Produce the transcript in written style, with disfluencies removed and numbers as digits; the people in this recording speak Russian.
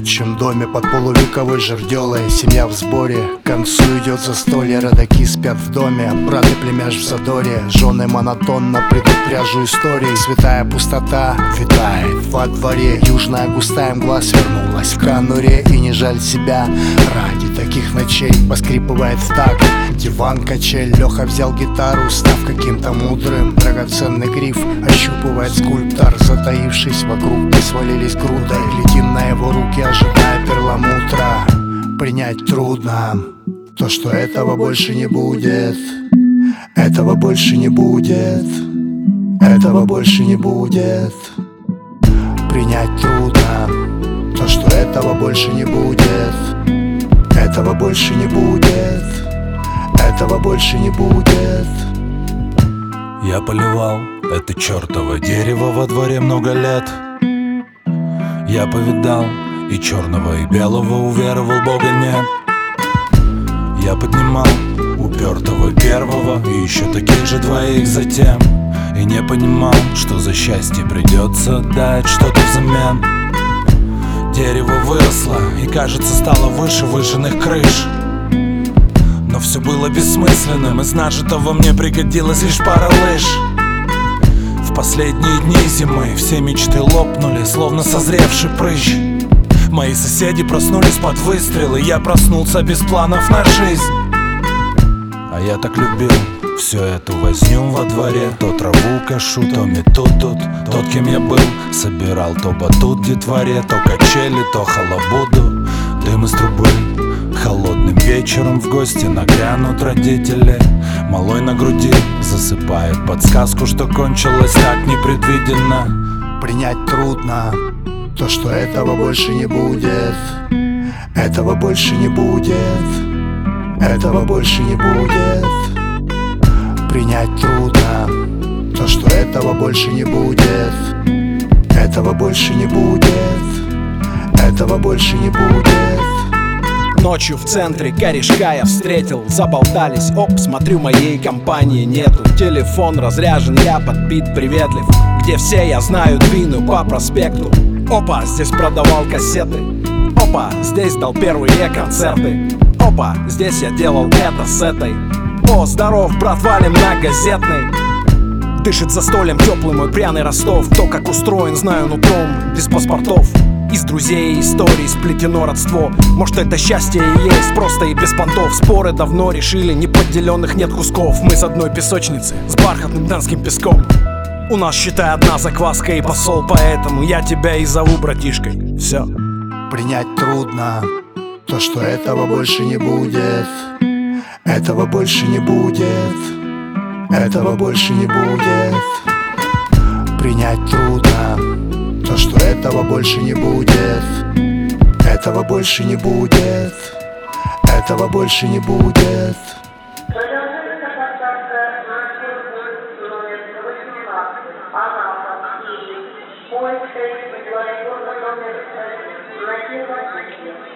отчим доме под полувековой жердёлой. Семья в сборе, к концу идет застолье. Родаки спят в доме, брат и племяш в задоре. Жены монотонно придут пряжу истории. Святая пустота витает во дворе. Южная густая мгла свернулась в конуре. И не жаль себя ради таких ночей. Поскрипывает в такт диван, качель. Леха взял гитару, став каким-то мудрым. Драгоценный гриф ощупывает скульптор. Затаившись вокруг, мы свалились грудой. Глядим на его руки, ожидая перламутра. Принять трудно то, что этого больше не будет. Этого больше не будет. Этого больше не будет. Принять трудно то, что этого больше не будет. Этого больше не будет. Этого больше не будет. Я поливал это чертово дерево во дворе много лет. Я повидал и черного, и белого, уверовал, Бога нет. Я поднимал упертого первого и еще таких же двоих затем. И не понимал, что за счастье придется дать что-то взамен. Дерево выросло и, кажется, стало выше выжженных крыш. Но все было бессмысленным, из нажитого мне пригодилась лишь пара лыж. В последние дни зимы все мечты лопнули, словно созревший прыщ. Мои соседи проснулись под выстрелы, я проснулся без планов на жизнь. А я так любил всю эту возню во дворе. То траву кашу, то мету тут. Тот, кем я был, собирал то батут детворе, то качели, то халабуду. Дым из трубы, холодным вечером в гости нагрянут родители. Малой на груди засыпает подсказку, что кончилось так непредвиденно. Принять трудно то, что этого больше не будет. Этого больше не будет. Этого больше не будет. Принять трудно то, что этого больше не будет. Этого больше не будет. Этого больше не будет. Ночью в центре корешка я встретил. Заболтались, оп, смотрю, моей компании нету. Телефон разряжен, я подбит, приветлив. Где все, я знаю, двину по проспекту. Опа, здесь продавал кассеты. Опа, здесь дал первые концерты. Опа, здесь я делал это с этой. О, здоров, брат, валим на газетный. Дышит за столем теплый мой пряный Ростов. То, как устроен, знаю нутром, без паспортов. Из друзей и историй сплетено родство. Может, это счастье и есть, просто и без понтов. Споры давно решили, неподделенных нет кусков. Мы с одной песочницы, с бархатным донским песком. У нас, считай, одна закваска и посол. Поэтому я тебя и зову братишкой. Все. Принять трудно то, что этого больше не будет. Этого больше не будет. Этого больше не будет. Принять трудно то, что этого больше не будет. Этого больше не будет. Этого больше не будет. Продолжается посадка на автобус номер 18 Анапа, Киев. Поезд стоит во дворе номер 1 на Кирово.